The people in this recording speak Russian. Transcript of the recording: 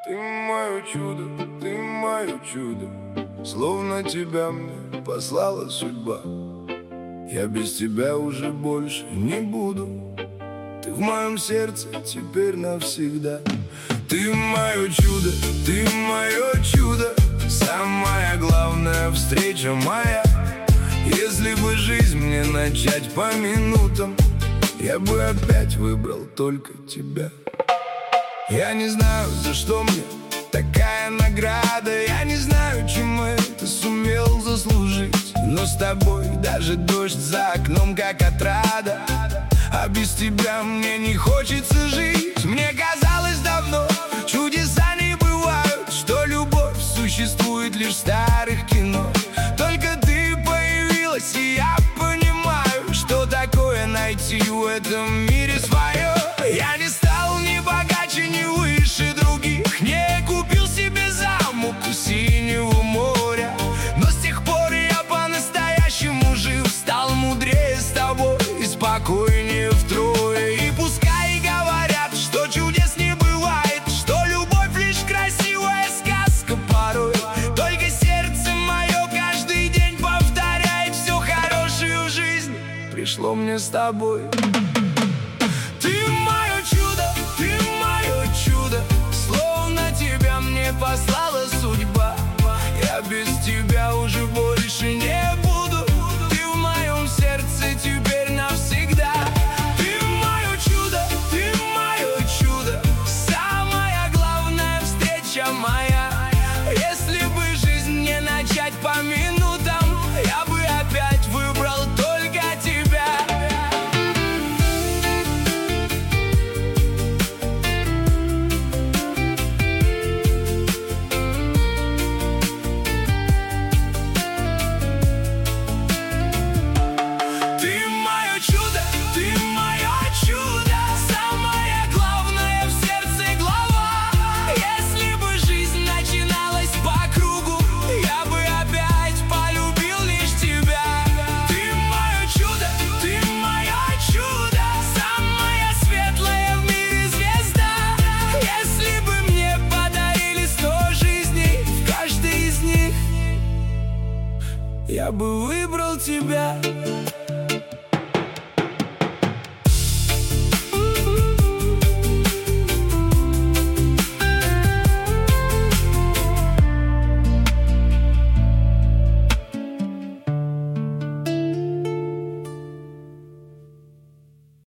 Ты мое чудо, ты мое чудо, словно тебя мне послала судьба. Я без тебя уже больше не буду. Ты в моем сердце теперь навсегда. Ты мое чудо, ты мое чудо, самая главная встреча моя. Если бы жизнь мне начать по минутам, я бы опять выбрал только тебя. Я не знаю, за что мне такая награда, я не знаю, чем это сумел заслужить, но с тобой даже дождь за окном как отрада. А без тебя мне не хочется жить. Мне казалось давно, чудеса не бывают, что любовь существует лишь в старых кино. Только ты появилась, и я понимаю, что такое найти в этом мире свое. Я не стал ни богаче, ни выше других, не купил себе замок у синего моря, но с тех пор я по-настоящему жив, стал мудрее с тобой и спокойнее втрое. И пускай говорят, что чудес не бывает, что любовь лишь красивая сказка порой, только сердце мое каждый день повторяет: все хорошее в жизни пришло мне с тобой.